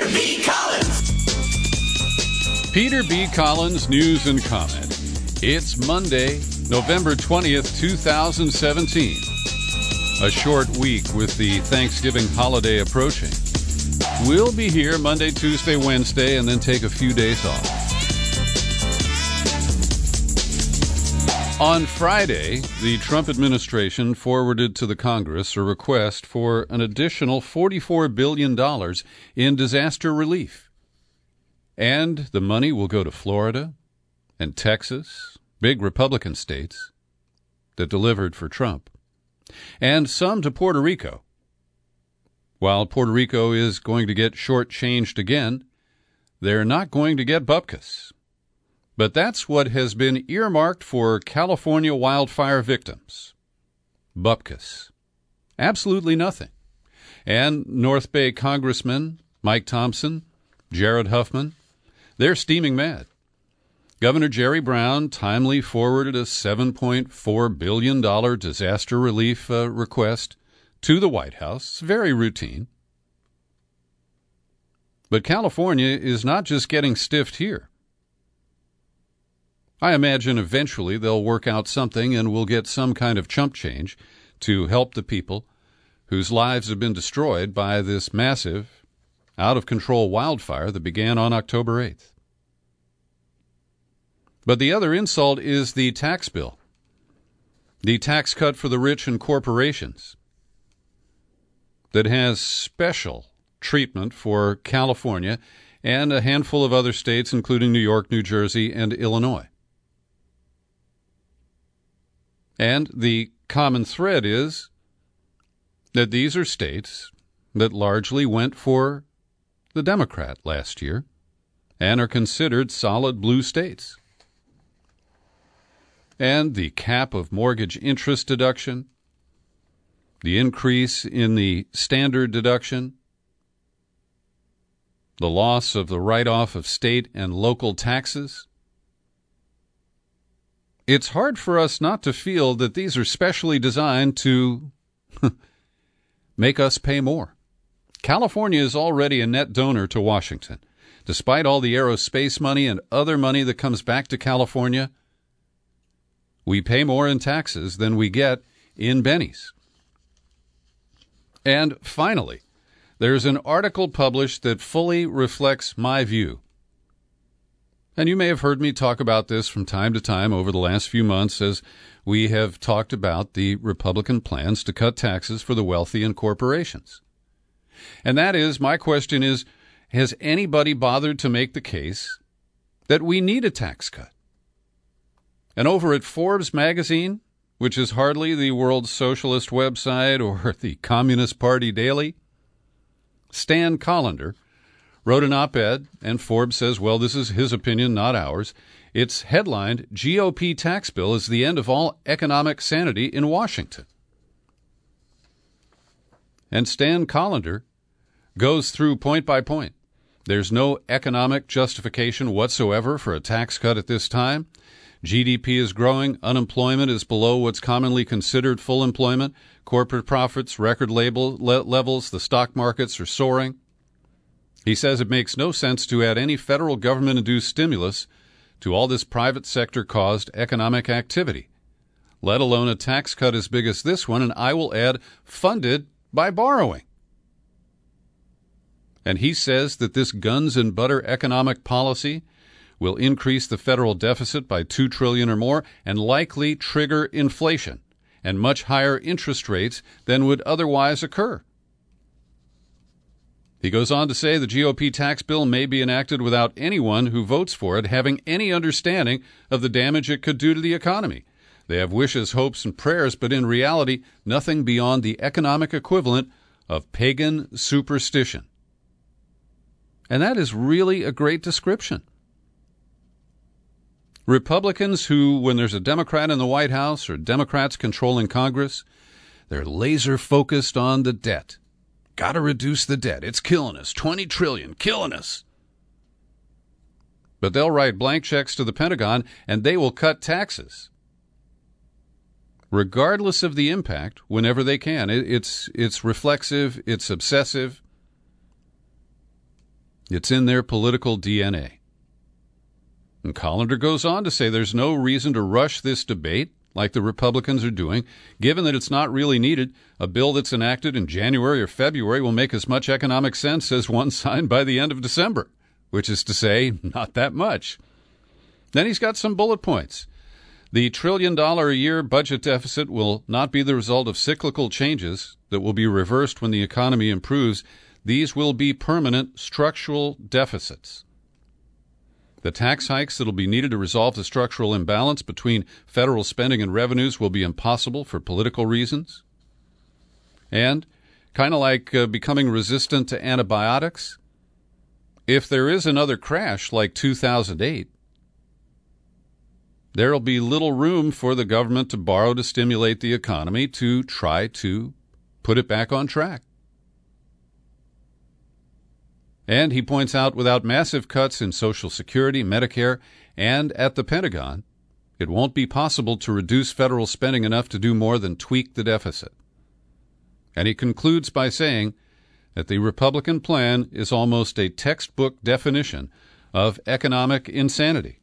B. Collins. Peter B. Collins News and Comment. It's Monday, November 20th, 2017. A short week with the Thanksgiving holiday approaching. We'll be here Monday, Tuesday, Wednesday, and then take a few days off. On Friday, the Trump administration forwarded to the Congress a request for an additional $44 billion in disaster relief. And the money will go to Florida and Texas, big Republican states that delivered for Trump, and some to Puerto Rico. While Puerto Rico is going to get shortchanged again, they're not going to get bupkis. But that's what has been earmarked for California wildfire victims. Bupkis. Absolutely nothing. And North Bay Congressman Mike Thompson, Jared Huffman, they're steaming mad. Governor Jerry Brown timely forwarded a $7.4 billion disaster relief request to the White House. It's very routine. But California is not just getting stiffed here. I imagine eventually they'll work out something and we'll get some kind of chump change to help the people whose lives have been destroyed by this massive, out-of-control wildfire that began on October 8th. But the other insult is the tax bill, the tax cut for the rich and corporations that has special treatment for California and a handful of other states, including New York, New Jersey, and Illinois. And the common thread is that these are states that largely went for the Democrat last year and are considered solid blue states. And the cap of mortgage interest deduction, the increase in the standard deduction, the loss of the write-off of state and local taxes. It's hard for us not to feel that these are specially designed to make us pay more. California is already a net donor to Washington. Despite all the aerospace money and other money that comes back to California, we pay more in taxes than we get in bennies. And finally, there's an article published that fully reflects my view. And you may have heard me talk about this from time to time over the last few months as we have talked about the Republican plans to cut taxes for the wealthy and corporations. And that is, my question is, has anybody bothered to make the case that we need a tax cut? And over at Forbes magazine, which is hardly the world's socialist website or the Communist Party Daily, Stan Collender wrote an op-ed, and Forbes says, well, this is his opinion, not ours. It's headlined, GOP tax bill is the end of all economic sanity in Washington. And Stan Collender goes through point by point. There's no economic justification whatsoever for a tax cut at this time. GDP is growing. Unemployment is below what's commonly considered full employment. Corporate profits, record levels. The stock markets are soaring. He says it makes no sense to add any federal government-induced stimulus to all this private sector-caused economic activity, let alone a tax cut as big as this one, and I will add, funded by borrowing. And he says that this guns and butter economic policy will increase the federal deficit by $2 trillion or more and likely trigger inflation and much higher interest rates than would otherwise occur. He goes on to say the GOP tax bill may be enacted without anyone who votes for it having any understanding of the damage it could do to the economy. They have wishes, hopes, and prayers, but in reality, nothing beyond the economic equivalent of pagan superstition. And that is really a great description. Republicans who, when there's a Democrat in the White House or Democrats controlling Congress, they're laser focused on the debt. Got to reduce the debt. It's killing us. $20 trillion, killing us. But they'll write blank checks to the Pentagon and they will cut taxes, regardless of the impact, whenever they can. It's reflexive. It's obsessive. It's in their political DNA. And Collender goes on to say there's no reason to rush this debate like the Republicans are doing, given that it's not really needed. A bill that's enacted in January or February will make as much economic sense as one signed by the end of December, which is to say, not that much. Then he's got some bullet points. The $1 trillion a year budget deficit will not be the result of cyclical changes that will be reversed when the economy improves. These will be permanent structural deficits. The tax hikes that will be needed to resolve the structural imbalance between federal spending and revenues will be impossible for political reasons. And, kind of like becoming resistant to antibiotics, if there is another crash like 2008, there will be little room for the government to borrow to stimulate the economy to try to put it back on track. And he points out without massive cuts in Social Security, Medicare, and at the Pentagon, it won't be possible to reduce federal spending enough to do more than tweak the deficit. And he concludes by saying that the Republican plan is almost a textbook definition of economic insanity.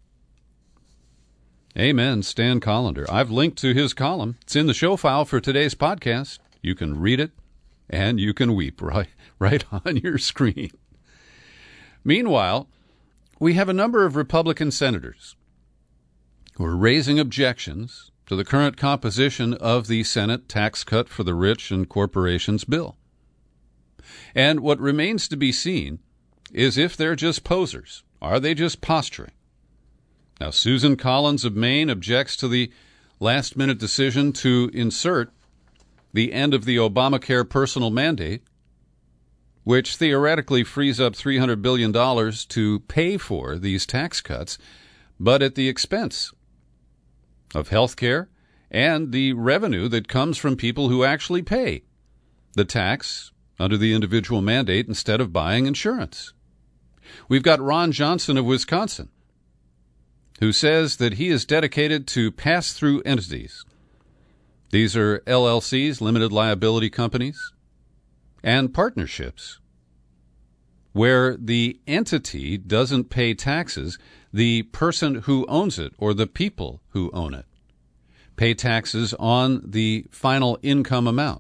Amen, Stan Collender. I've linked to his column. It's in the show file for today's podcast. You can read it, and you can weep right on your screen. Meanwhile, we have a number of Republican senators who are raising objections to the current composition of the Senate tax cut for the rich and corporations bill. And what remains to be seen is if they're just posers. Are they just posturing? Now, Susan Collins of Maine objects to the last-minute decision to insert the end of the Obamacare personal mandate, which theoretically frees up $300 billion to pay for these tax cuts, but at the expense of health care and the revenue that comes from people who actually pay the tax under the individual mandate instead of buying insurance. We've got Ron Johnson of Wisconsin, who says that he is dedicated to pass-through entities. These are LLCs, limited liability companies, and partnerships, where the entity doesn't pay taxes, the person who owns it or the people who own it pay taxes on the final income amount.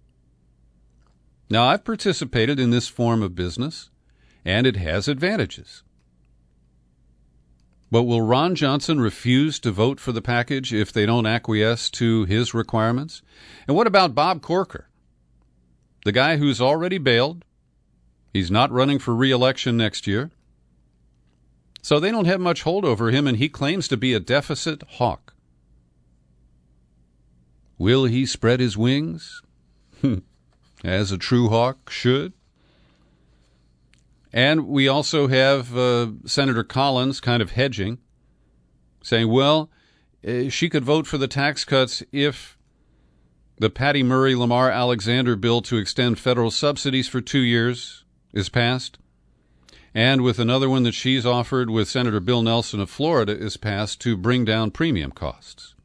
Now, I've participated in this form of business, and it has advantages. But will Ron Johnson refuse to vote for the package if they don't acquiesce to his requirements? And what about Bob Corker, the guy who's already bailed? He's not running for re-election next year. So they don't have much hold over him, and he claims to be a deficit hawk. Will he spread his wings? As a true hawk should? And we also have Senator Collins kind of hedging, saying, well, she could vote for the tax cuts if the Patty Murray-Lamar Alexander bill to extend federal subsidies for 2 years is passed, and with another one that she's offered with Senator Bill Nelson of Florida is passed to bring down premium costs.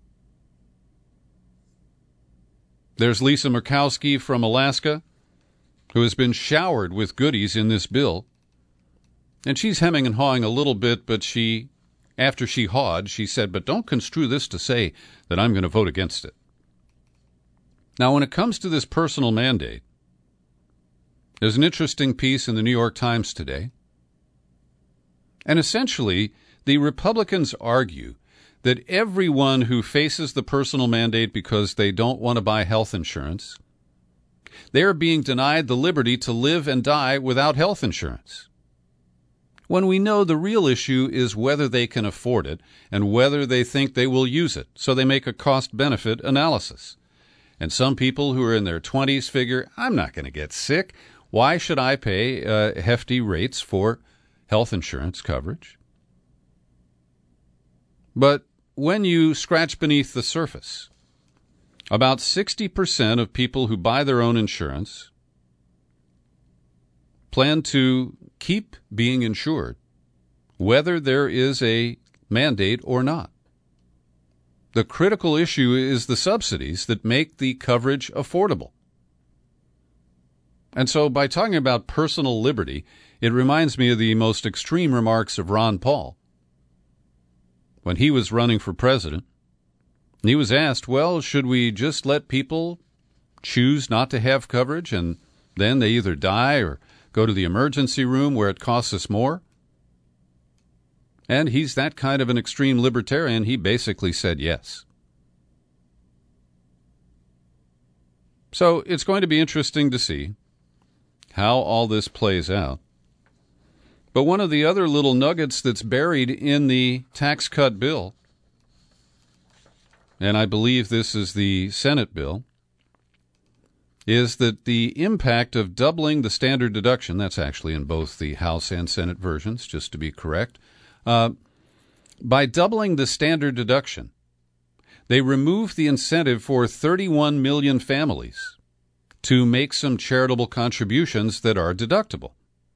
There's Lisa Murkowski from Alaska, who has been showered with goodies in this bill. And she's hemming and hawing a little bit, but after she hawed, she said, but don't construe this to say that I'm going to vote against it. Now, when it comes to this personal mandate, there's an interesting piece in the New York Times today. And essentially, the Republicans argue that everyone who faces the personal mandate because they don't want to buy health insurance, they are being denied the liberty to live and die without health insurance. When we know the real issue is whether they can afford it and whether they think they will use it, so they make a cost-benefit analysis. And some people who are in their 20s figure, I'm not going to get sick. Why should I pay hefty rates for health insurance coverage? But when you scratch beneath the surface, about 60% of people who buy their own insurance plan to keep being insured, whether there is a mandate or not. The critical issue is the subsidies that make the coverage affordable. And so by talking about personal liberty, it reminds me of the most extreme remarks of Ron Paul. When he was running for president, he was asked, well, should we just let people choose not to have coverage and then they either die or go to the emergency room where it costs us more? And he's that kind of an extreme libertarian. He basically said yes. So it's going to be interesting to see how all this plays out. But one of the other little nuggets that's buried in the tax cut bill, and I believe this is the Senate bill, is that the impact of doubling the standard deduction, that's actually in both the House and Senate versions, just to be correct, by doubling the standard deduction, they remove the incentive for 31 million families to make some charitable contributions that are deductible.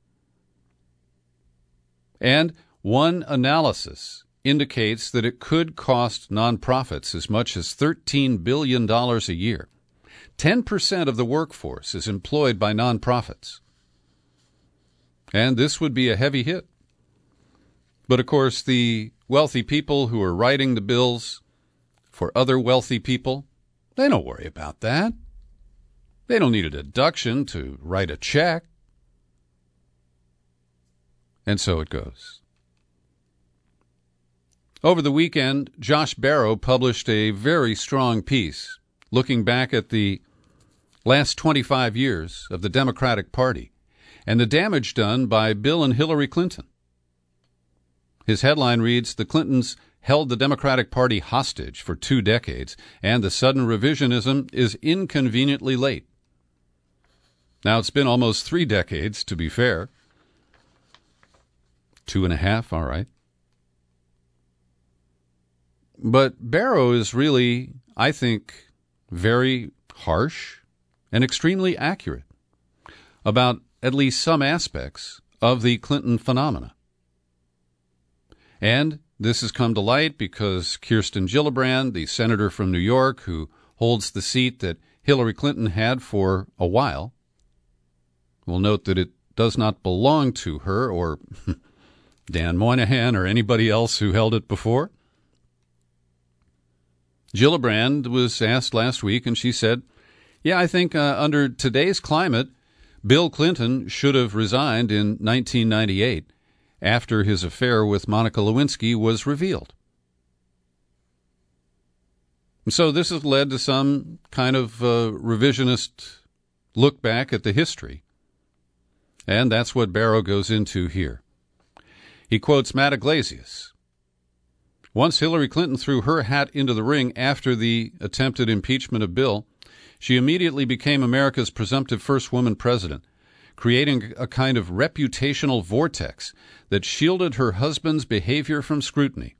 And one analysis indicates that it could cost nonprofits as much as $13 billion a year. 10% of the workforce is employed by nonprofits. And this would be a heavy hit. But of course, the wealthy people who are writing the bills for other wealthy people, they don't worry about that. They don't need a deduction to write a check. And so it goes. Over the weekend, Josh Barro published a very strong piece looking back at the last 25 years of the Democratic Party and the damage done by Bill and Hillary Clinton. His headline reads, "The Clintons held the Democratic Party hostage for 2 decades, and the sudden revisionism is inconveniently late." Now, it's been almost 3 decades, to be fair. 2.5, all right. But Barro is really, I think, very harsh and extremely accurate about at least some aspects of the Clinton phenomena. And this has come to light because Kirsten Gillibrand, the senator from New York who holds the seat that Hillary Clinton had for a while, will note that it does not belong to her or Dan Moynihan or anybody else who held it before. Gillibrand was asked last week, and she said, yeah, I think under today's climate, Bill Clinton should have resigned in 1998 after his affair with Monica Lewinsky was revealed. So this has led to some kind of revisionist look back at the history. And that's what Barro goes into here. He quotes Matt Iglesias. Once Hillary Clinton threw her hat into the ring after the attempted impeachment of Bill, she immediately became America's presumptive first woman president, creating a kind of reputational vortex that shielded her husband's behavior from scrutiny.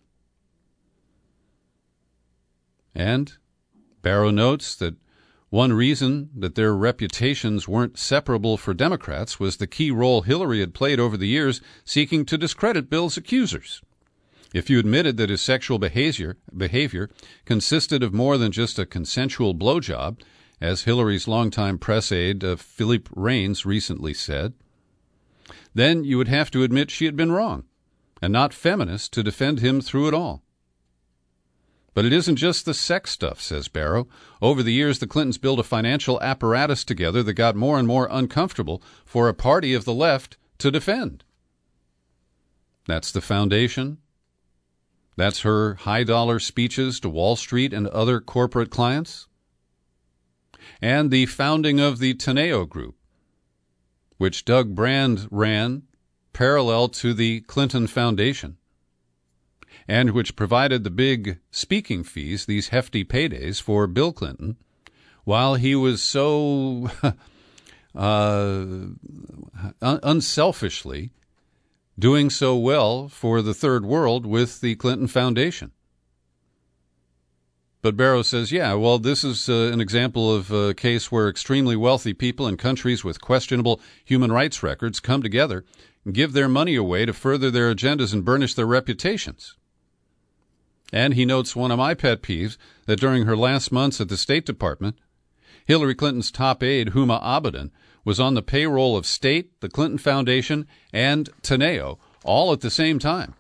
And Barro notes that one reason that their reputations weren't separable for Democrats was the key role Hillary had played over the years seeking to discredit Bill's accusers. If you admitted that his sexual behavior consisted of more than just a consensual blowjob, as Hillary's longtime press aide Philippe Reines recently said, then you would have to admit she had been wrong and not feminist to defend him through it all. But it isn't just the sex stuff, says Barro. Over the years, the Clintons built a financial apparatus together that got more and more uncomfortable for a party of the left to defend. That's the foundation. That's her high-dollar speeches to Wall Street and other corporate clients. And the founding of the Teneo Group, which Doug Brand ran parallel to the Clinton Foundation, and which provided the big speaking fees, these hefty paydays for Bill Clinton, while he was so unselfishly doing so well for the third world with the Clinton Foundation. But Barro says, yeah, well, this is an example of a case where extremely wealthy people in countries with questionable human rights records come together and give their money away to further their agendas and burnish their reputations. And he notes one of my pet peeves, that during her last months at the State Department, Hillary Clinton's top aide, Huma Abedin, was on the payroll of State, the Clinton Foundation, and Teneo, all at the same time.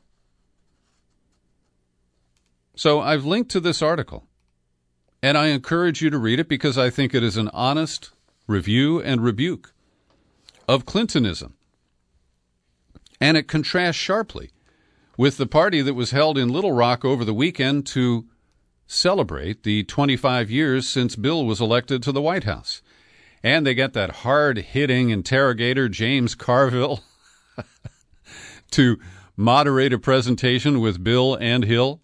So I've linked to this article, and I encourage you to read it because I think it is an honest review and rebuke of Clintonism. And it contrasts sharply with the party that was held in Little Rock over the weekend to celebrate the 25 years since Bill was elected to the White House. And they get that hard-hitting interrogator, James Carville, to moderate a presentation with Bill and Hill.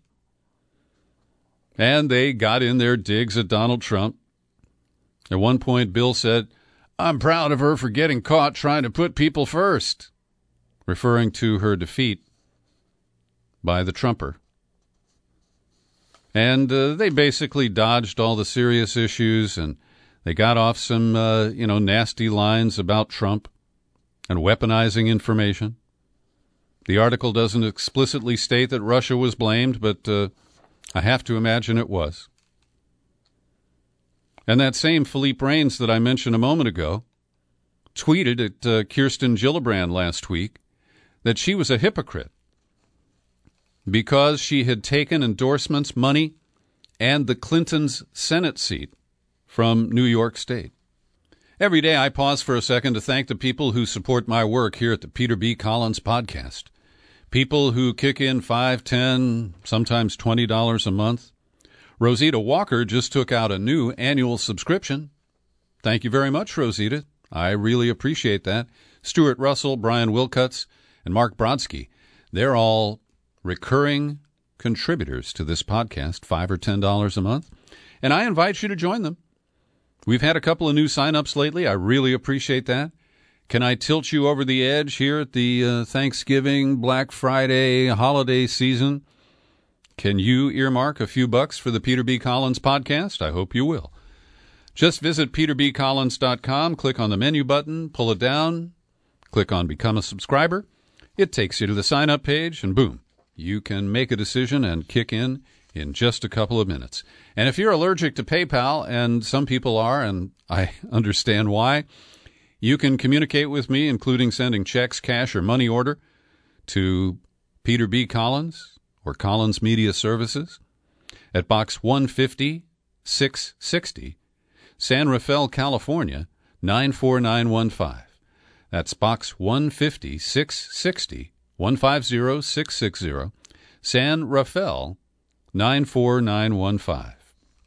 And they got in their digs at Donald Trump. At one point, Bill said, "I'm proud of her for getting caught trying to put people first," referring to her defeat by the Trumper. And they basically dodged all the serious issues, and they got off some, nasty lines about Trump and weaponizing information. The article doesn't explicitly state that Russia was blamed, but I have to imagine it was. And that same Philippe Reines that I mentioned a moment ago tweeted at Kirsten Gillibrand last week that she was a hypocrite because she had taken endorsements, money, and the Clintons' Senate seat from New York State. Every day I pause for a second to thank the people who support my work here at the Peter B. Collins Podcast. People who kick in $5, $10, sometimes $20 a month. Rosita Walker just took out a new annual subscription. Thank you very much, Rosita. I really appreciate that. Stuart Russell, Brian Wilcuts, and Mark Brodsky. They're all recurring contributors to this podcast, $5 or $10 a month. And I invite you to join them. We've had a couple of new sign-ups lately. I really appreciate that. Can I tilt you over the edge here at the Thanksgiving, Black Friday holiday season? Can you earmark a few bucks for the Peter B. Collins podcast? I hope you will. Just visit peterbcollins.com, click on the menu button, pull it down, click on Become a Subscriber. It takes you to the sign-up page, and boom, you can make a decision and kick in just a couple of minutes. And if you're allergic to PayPal, and some people are, and I understand why, you can communicate with me, including sending checks, cash, or money order to Peter B. Collins or Collins Media Services at Box 150, 660, San Rafael, California, 94915. That's Box 150, 660, 150660, San Rafael, 94915.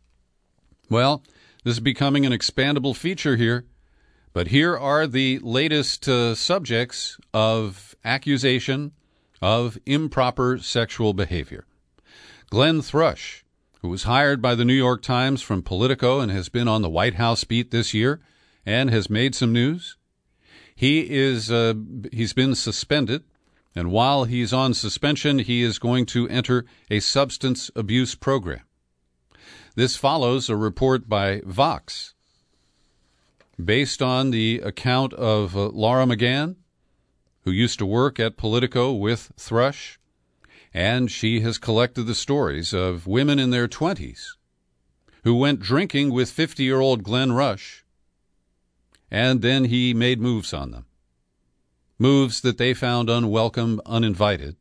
Well, this is becoming an expandable feature here. But here are the latest subjects of accusation of improper sexual behavior. Glenn Thrush, who was hired by the New York Times from Politico and has been on the White House beat this year and has made some news. He's been suspended, and while he's on suspension, he is going to enter a substance abuse program. This follows a report by Vox, based on the account of Laura McGann, who used to work at Politico with Thrush, and she has collected the stories of women in their 20s who went drinking with 50-year-old Glenn Rush, and then he made moves on them, moves that they found unwelcome, uninvited,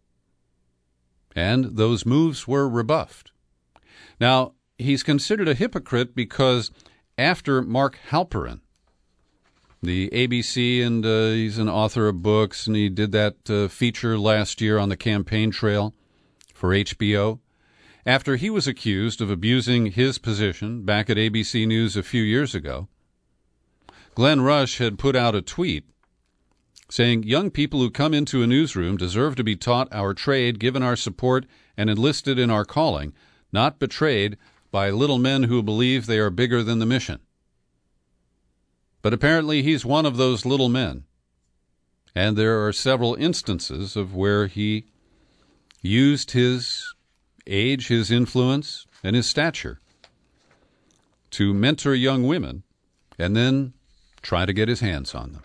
and those moves were rebuffed. Now, he's considered a hypocrite because after Mark Halperin, the ABC, and he's an author of books, and he did that feature last year on the campaign trail for HBO. After he was accused of abusing his position back at ABC News a few years ago, Glenn Rush had put out a tweet saying, "Young people who come into a newsroom deserve to be taught our trade, given our support, and enlisted in our calling, not betrayed by little men who believe they are bigger than the mission." But apparently he's one of those little men, and there are several instances of where he used his age, his influence, and his stature to mentor young women and then try to get his hands on them.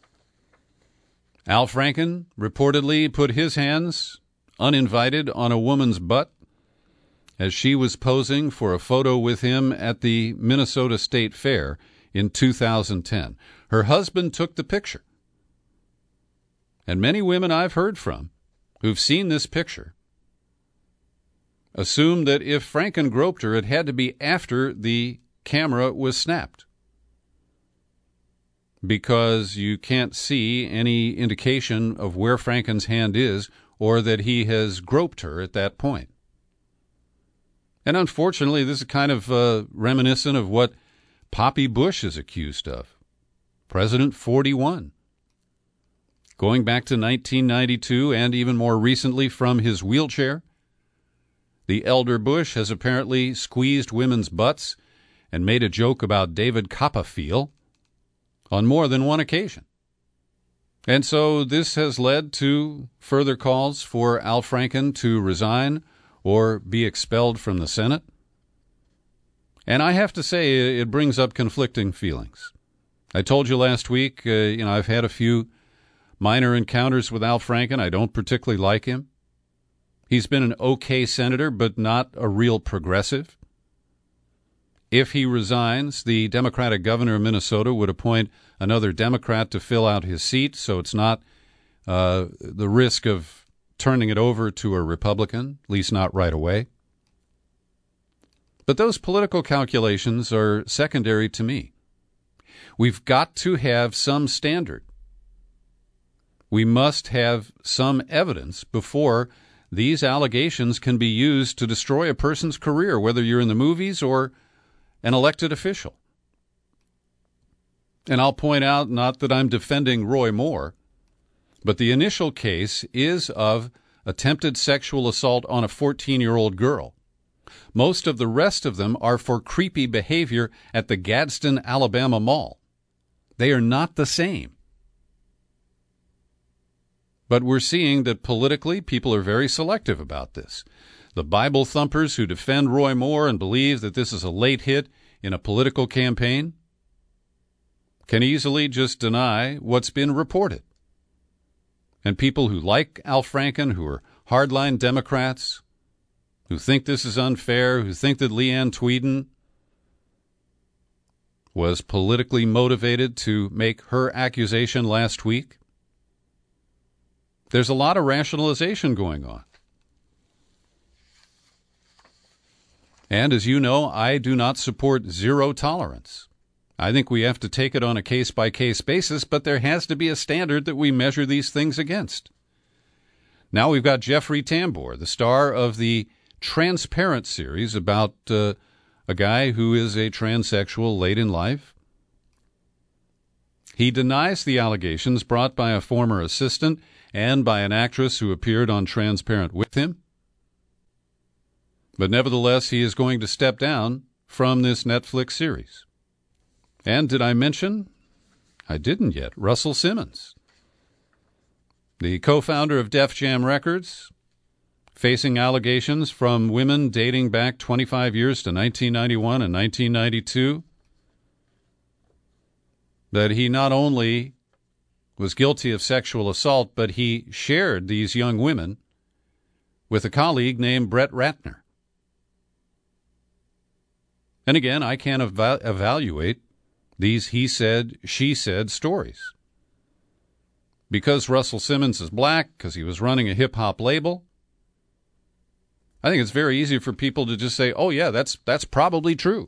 Al Franken reportedly put his hands, uninvited, on a woman's butt as she was posing for a photo with him at the Minnesota State Fair in 2010. Her husband took the picture. And many women I've heard from who've seen this picture assume that if Franken groped her, it had to be after the camera was snapped, because you can't see any indication of where Franken's hand is or that he has groped her at that point. And unfortunately, this is kind of reminiscent of what Poppy Bush is accused of. President 41. Going back to 1992 and even more recently from his wheelchair, the elder Bush has apparently squeezed women's butts and made a joke about David Copperfield on more than one occasion. And so this has led to further calls for Al Franken to resign or be expelled from the Senate. And I have to say, it brings up conflicting feelings. I told you last week, I've had a few minor encounters with Al Franken. I don't particularly like him. He's been an okay senator, but not a real progressive. If he resigns, the Democratic governor of Minnesota would appoint another Democrat to fill out his seat, so it's not the risk of turning it over to a Republican, at least not right away. But those political calculations are secondary to me. We've got to have some standard. We must have some evidence before these allegations can be used to destroy a person's career, whether you're in the movies or an elected official. And I'll point out, not that I'm defending Roy Moore, but the initial case is of attempted sexual assault on a 14-year-old girl. Most of the rest of them are for creepy behavior at the Gadsden, Alabama Mall. They are not the same. But we're seeing that politically people are very selective about this. The Bible thumpers who defend Roy Moore and believe that this is a late hit in a political campaign can easily just deny what's been reported. And people who like Al Franken, who are hardline Democrats, who think this is unfair, who think that Leanne Tweeden was politically motivated to make her accusation last week, there's a lot of rationalization going on. And as you know, I do not support zero tolerance. I think we have to take it on a case-by-case basis, but there has to be a standard that we measure these things against. Now we've got Jeffrey Tambor, the star of the Transparent series about a guy who is a transsexual late in life. He denies the allegations brought by a former assistant and by an actress who appeared on Transparent with him. But nevertheless, he is going to step down from this Netflix series. And did I mention? I didn't yet. Russell Simmons, the co-founder of Def Jam Records, facing allegations from women dating back 25 years to 1991 and 1992 that he not only was guilty of sexual assault, but he shared these young women with a colleague named Brett Ratner. And again, I can't evaluate these he said, she said stories. Because Russell Simmons is black, because he was running a hip-hop label, I think it's very easy for people to just say, oh, yeah, that's probably true.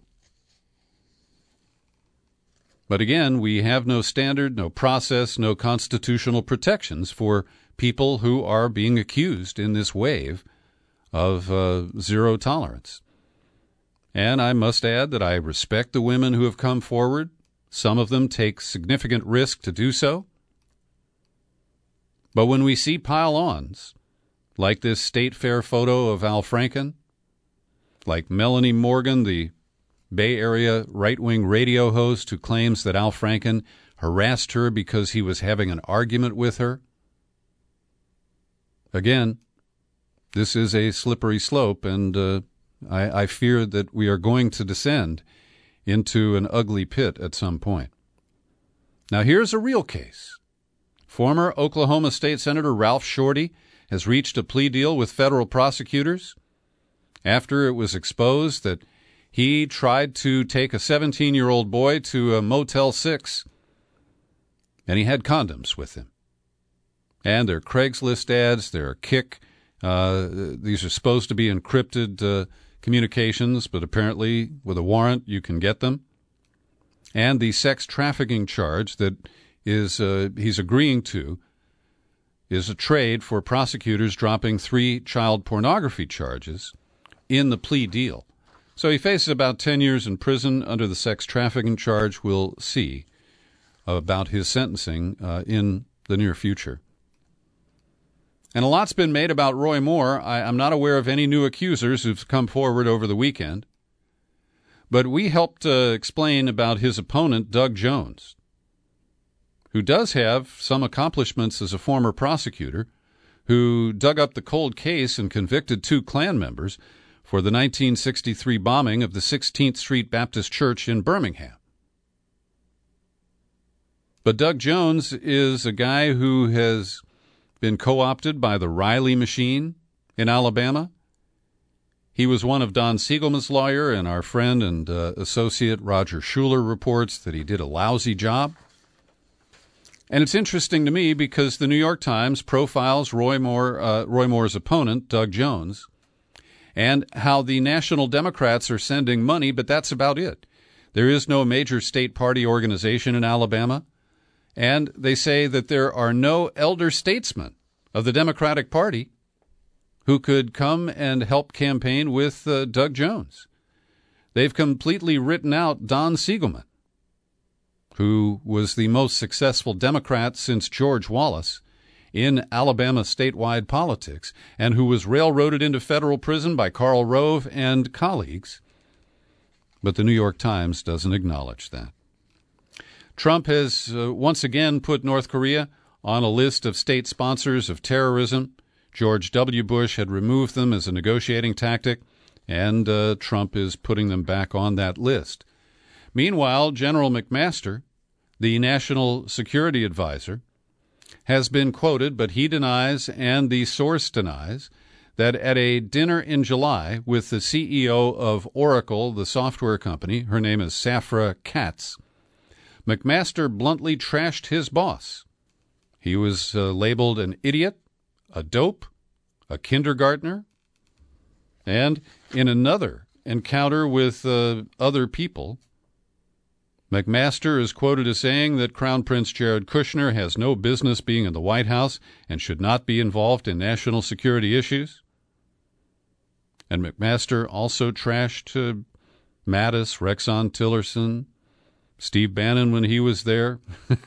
But again, we have no standard, no process, no constitutional protections for people who are being accused in this wave of zero tolerance. And I must add that I respect the women who have come forward. Some of them take significant risk to do so. But when we see pile-ons, like this State Fair photo of Al Franken, like Melanie Morgan, the Bay Area right-wing radio host who claims that Al Franken harassed her because he was having an argument with her, again, this is a slippery slope, and I fear that we are going to descend into an ugly pit at some point. Now, here's a real case. Former Oklahoma State Senator Ralph Shorty has reached a plea deal with federal prosecutors after it was exposed that He tried to take a 17-year-old boy to a Motel 6, and he had condoms with him. And they're Craigslist ads, they're Kik. These are supposed to be encrypted communications, but apparently with a warrant you can get them. And the sex trafficking charge that he's agreeing to is a trade for prosecutors dropping 3 child pornography charges in the plea deal. So he faces about 10 years in prison under the sex trafficking charge. We'll see about his sentencing in the near future. And a lot's been made about Roy Moore. I'm not aware of any new accusers who've come forward over the weekend. But we helped explain about his opponent, Doug Jones, who does have some accomplishments as a former prosecutor, who dug up the cold case and convicted 2 Klan members for the 1963 bombing of the 16th Street Baptist Church in Birmingham. But Doug Jones is a guy who has been co-opted by the Riley machine in Alabama. He was one of Don Siegelman's lawyer, and our friend and associate Roger Schuler reports that he did a lousy job. And it's interesting to me because the New York Times profiles Roy Moore's opponent, Doug Jones, and how the National Democrats are sending money, but that's about it. There is no major state party organization in Alabama, and they say that there are no elder statesmen of the Democratic Party who could come and help campaign with Doug Jones. They've completely written out Don Siegelman, who was the most successful Democrat since George Wallace in Alabama statewide politics, and who was railroaded into federal prison by Karl Rove and colleagues. But the New York Times doesn't acknowledge that. Trump has once again put North Korea on a list of state sponsors of terrorism. George W. Bush had removed them as a negotiating tactic, and Trump is putting them back on that list. Meanwhile, General McMaster, the National Security Advisor, has been quoted, but he denies, and the source denies, that at a dinner in July with the CEO of Oracle, the software company, her name is Safra Katz, McMaster bluntly trashed his boss. He was labeled an idiot, a dope, a kindergartner, and in another encounter with other people, McMaster is quoted as saying that Crown Prince Jared Kushner has no business being in the White House and should not be involved in national security issues. And McMaster also trashed Mattis, Rexon Tillerson, Steve Bannon when he was there.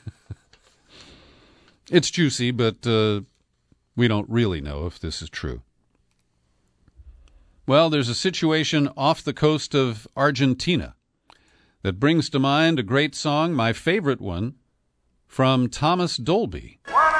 It's juicy, but we don't really know if this is true. Well, there's a situation off the coast of Argentina that brings to mind a great song, my favorite one, from Thomas Dolby.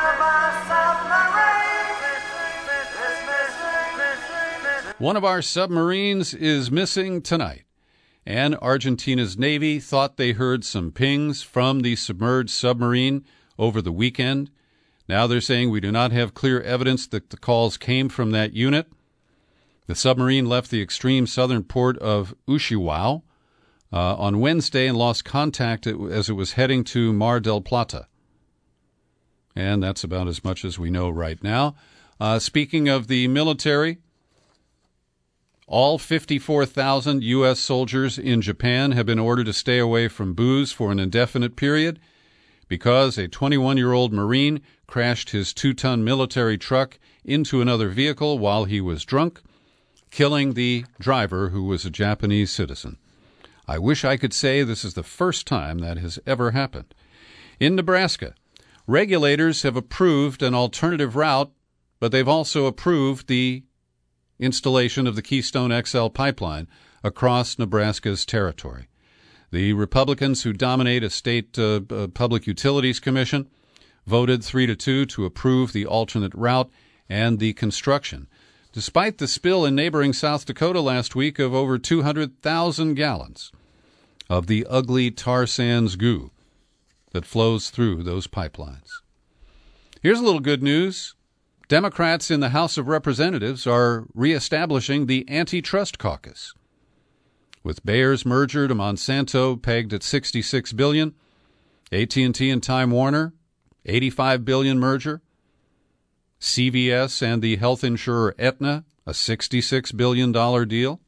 One of our submarines is missing tonight, and Argentina's Navy thought they heard some pings from the submerged submarine over the weekend. Now they're saying we do not have clear evidence that the calls came from that unit. The submarine left the extreme southern port of Ushuaia on Wednesday and lost contact as it was heading to Mar del Plata. And that's about as much as we know right now. Speaking of the military, all 54,000 U.S. soldiers in Japan have been ordered to stay away from booze for an indefinite period because a 21-year-old Marine crashed his 2-ton military truck into another vehicle while he was drunk, killing the driver, who was a Japanese citizen. I wish I could say this is the first time that has ever happened. In Nebraska, regulators have approved an alternative route, but they've also approved the installation of the Keystone XL pipeline across Nebraska's territory. The Republicans who dominate a state public utilities commission voted 3-2 to approve the alternate route and the construction, despite the spill in neighboring South Dakota last week of over 200,000 gallons of the ugly tar sands goo that flows through those pipelines. Here's a little good news. Democrats in the House of Representatives are reestablishing the Antitrust Caucus. with Bayer's merger to Monsanto pegged at $66 billion, AT&T and Time Warner, $85 billion merger, CVS and the health insurer Aetna, a $66 billion deal.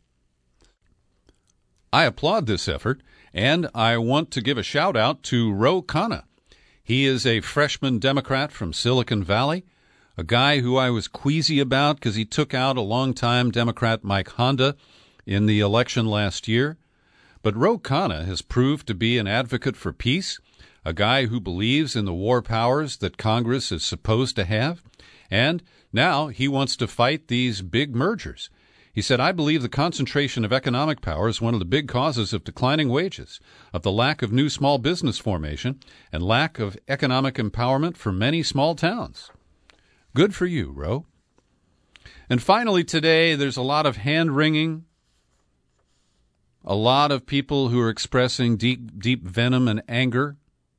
I applaud this effort, and I want to give a shout-out to Ro Khanna. He is a freshman Democrat from Silicon Valley, a guy who I was queasy about because he took out a longtime Democrat Mike Honda in the election last year. But Ro Khanna has proved to be an advocate for peace, a guy who believes in the war powers that Congress is supposed to have, and now he wants to fight these big mergers. He said, I believe the concentration of economic power is one of the big causes of declining wages, of the lack of new small business formation, and lack of economic empowerment for many small towns. Good for you, Ro. And finally today, there's a lot of hand-wringing, a lot of people who are expressing deep venom and anger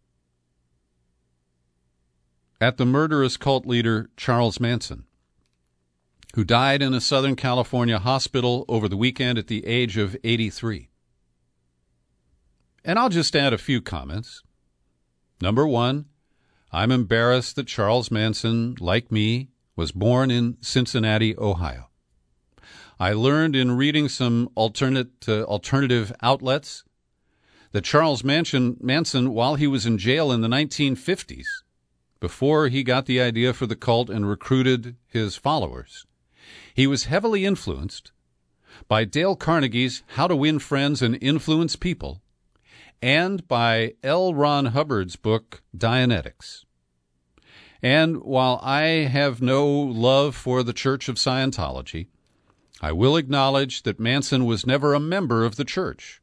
at the murderous cult leader Charles Manson, who died in a Southern California hospital over the weekend at the age of 83. And I'll just add a few comments. Number one, I'm embarrassed that Charles Manson, like me, was born in Cincinnati, Ohio. I learned in reading some alternative outlets that Charles Manson, while he was in jail in the 1950s, before he got the idea for the cult and recruited his followers, he was heavily influenced by Dale Carnegie's How to Win Friends and Influence People and by L. Ron Hubbard's book, Dianetics. And while I have no love for the Church of Scientology, I will acknowledge that Manson was never a member of the church.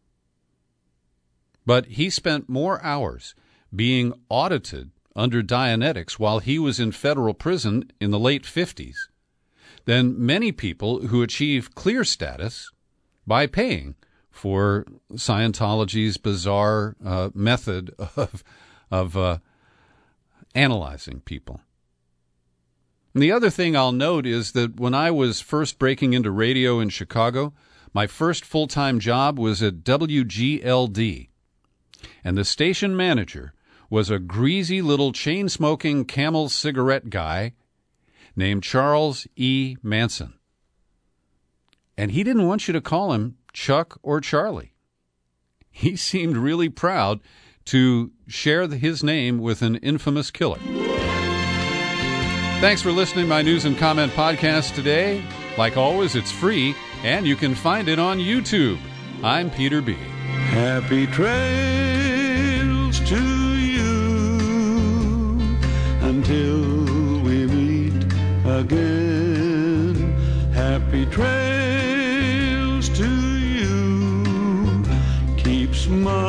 But he spent more hours being audited under Dianetics while he was in federal prison in the late 50s than many people who achieve clear status by paying for Scientology's bizarre method of analyzing people. And the other thing I'll note is that when I was first breaking into radio in Chicago, my first full-time job was at WGLD, and the station manager was a greasy little chain-smoking Camel cigarette guy named Charles E. Manson. And he didn't want you to call him Chuck or Charlie. He seemed really proud to share his name with an infamous killer. Thanks for listening to my News and Comment podcast today. Like always, it's free, and you can find it on YouTube. I'm Peter B. Happy trails to you until we meet again. Happy trails to you. Keep smiling.